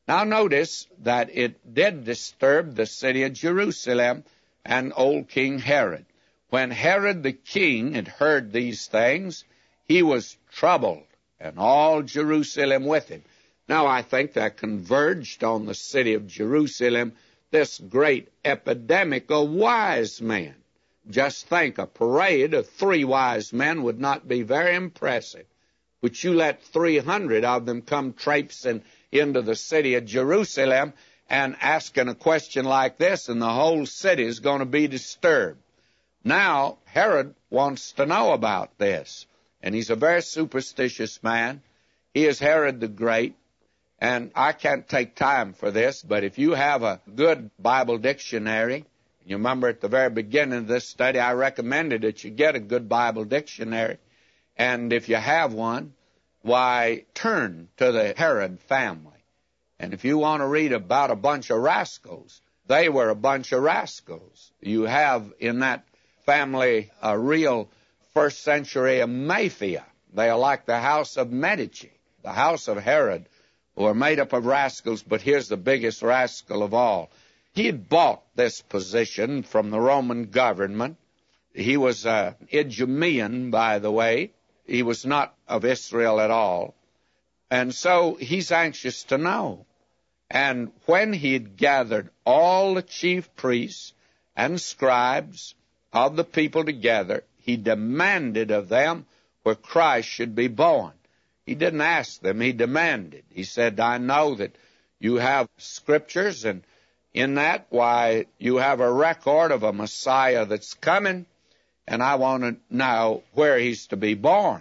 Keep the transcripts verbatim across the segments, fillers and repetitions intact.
Now notice that it did disturb the city of Jerusalem and old King Herod. When Herod the king had heard these things, he was troubled, and all Jerusalem with him. Now I think that converged on the city of Jerusalem this great epidemic of wise men. Just think, a parade of three wise men would not be very impressive. But you let three hundred of them come traipsing into the city of Jerusalem and asking a question like this, and the whole city is going to be disturbed. Now, Herod wants to know about this, and he's a very superstitious man. He is Herod the Great, and I can't take time for this, but if you have a good Bible dictionary, you remember at the very beginning of this study, I recommended that you get a good Bible dictionary, and if you have one, why, turn to the Herod family. And if you want to read about a bunch of rascals, they were a bunch of rascals. You have in that family a real first century mafia. They are like the house of Medici. The house of Herod were made up of rascals, but here's the biggest rascal of all. He had bought this position from the Roman government. He was an Idumean, by the way. He was not of Israel at all. And so he's anxious to know. And when he had gathered all the chief priests and scribes of the people together, he demanded of them where Christ should be born. He didn't ask them, he demanded. He said, I know that you have scriptures, and in that, why, you have a record of a Messiah that's coming, and I want to know where he's to be born.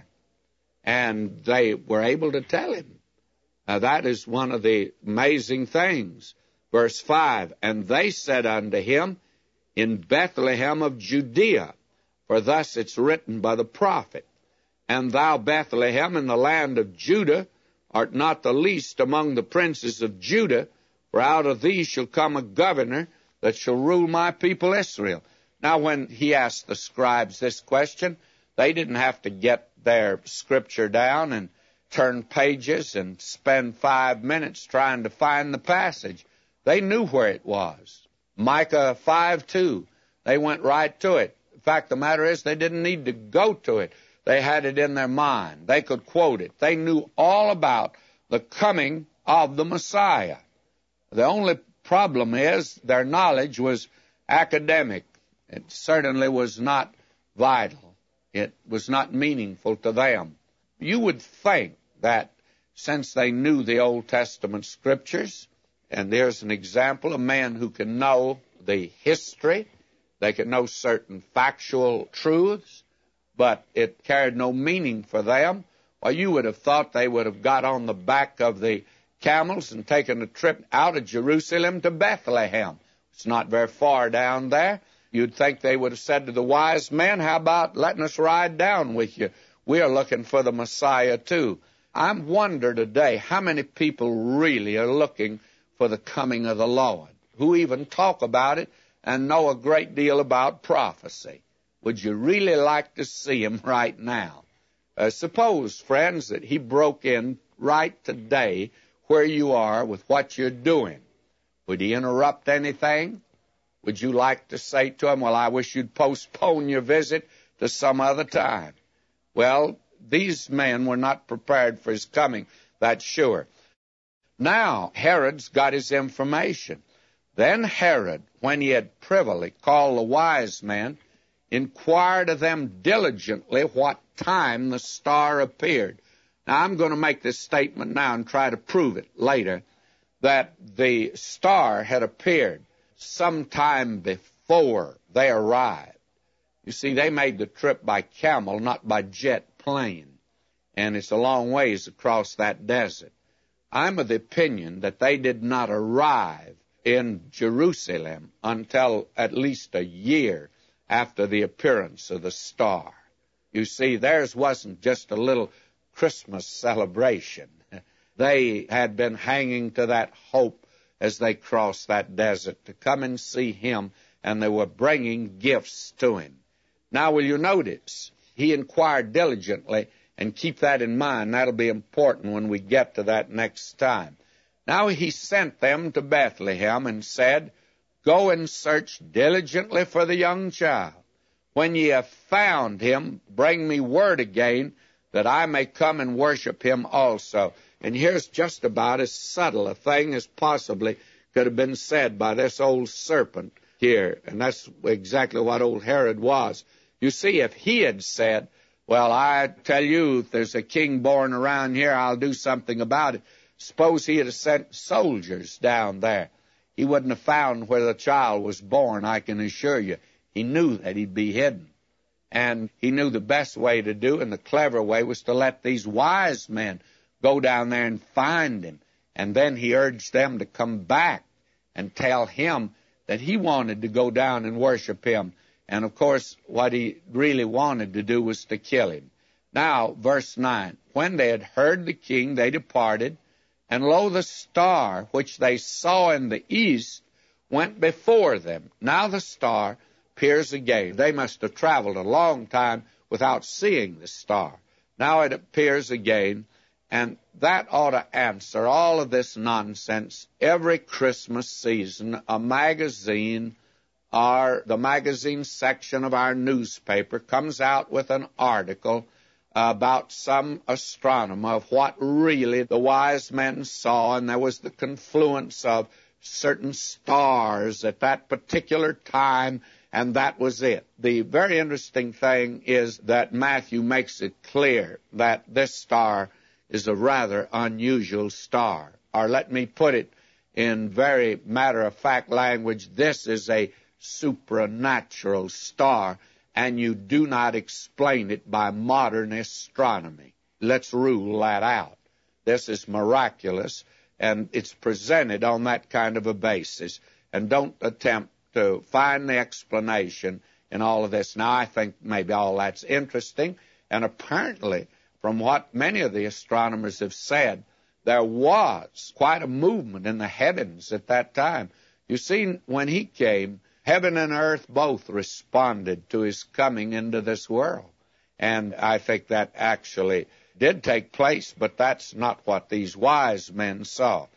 And they were able to tell him. Now, that is one of the amazing things. Verse five, and they said unto him, in Bethlehem of Judea, for thus it's written by the prophet, and thou, Bethlehem, in the land of Judah, art not the least among the princes of Judah, for out of thee shall come a governor that shall rule my people Israel. Now, when he asked the scribes this question, they didn't have to get their scripture down and turn pages and spend five minutes trying to find the passage. They knew where it was. Micah five two. They went right to it. In fact, the matter is they didn't need to go to it. They had it in their mind. They could quote it. They knew all about the coming of the Messiah. The only problem is their knowledge was academic. It certainly was not vital. It was not meaningful to them. You would think that since they knew the Old Testament scriptures, and there's an example, a man who can know the history, they can know certain factual truths, but it carried no meaning for them. Well, you would have thought they would have got on the back of the camels and taken a trip out of Jerusalem to Bethlehem. It's not very far down there. You'd think they would have said to the wise men, how about letting us ride down with you? We are looking for the Messiah too. I wonder today how many people really are looking for the coming of the Lord, who even talk about it and know a great deal about prophecy. Would you really like to see him right now? Uh, suppose, friends, that he broke in right today where you are with what you're doing. Would he interrupt anything? Would you like to say to him, well, I wish you'd postpone your visit to some other time? Well, these men were not prepared for his coming, that's sure. Now, Herod's got his information. Then Herod, when he had privily called the wise men, inquired of them diligently what time the star appeared. Now, I'm going to make this statement now and try to prove it later, that the star had appeared sometime before they arrived. You see, they made the trip by camel, not by jet plane, and it's a long ways across that desert. I'm of the opinion that they did not arrive in Jerusalem until at least a year after the appearance of the star. You see, theirs wasn't just a little Christmas celebration. They had been hanging to that hope as they crossed that desert to come and see him, and they were bringing gifts to him. Now, will you notice, he inquired diligently, and keep that in mind. That'll be important when we get to that next time. Now he sent them to Bethlehem and said, Go and search diligently for the young child. When ye have found him, bring me word again, that I may come and worship him also. And here's just about as subtle a thing as possibly could have been said by this old serpent here. And that's exactly what old Herod was. You see, if he had said, well, I tell you, if there's a king born around here, I'll do something about it. Suppose he had sent soldiers down there. He wouldn't have found where the child was born, I can assure you. He knew that he'd be hidden. And he knew the best way to do, and the clever way, was to let these wise men go down there and find him. And then he urged them to come back and tell him that he wanted to go down and worship him. And, of course, what he really wanted to do was to kill him. Now, verse nine, when they had heard the king, they departed, and lo, the star which they saw in the east went before them. Now the star appears again. They must have traveled a long time without seeing the star. Now it appears again, and that ought to answer all of this nonsense. Every Christmas season, a magazine or the magazine section of our newspaper comes out with an article about some astronomer of what really the wise men saw, and there was the confluence of certain stars at that particular time, and that was it. The very interesting thing is that Matthew makes it clear that this star is a rather unusual star. Or let me put it in very matter-of-fact language, this is a supernatural star, and you do not explain it by modern astronomy. Let's rule that out. This is miraculous, and it's presented on that kind of a basis. And don't attempt to find the explanation in all of this. Now, I think maybe all that's interesting, and apparently, from what many of the astronomers have said, there was quite a movement in the heavens at that time. You see, when he came, heaven and earth both responded to his coming into this world. And I think that actually did take place, but that's not what these wise men saw.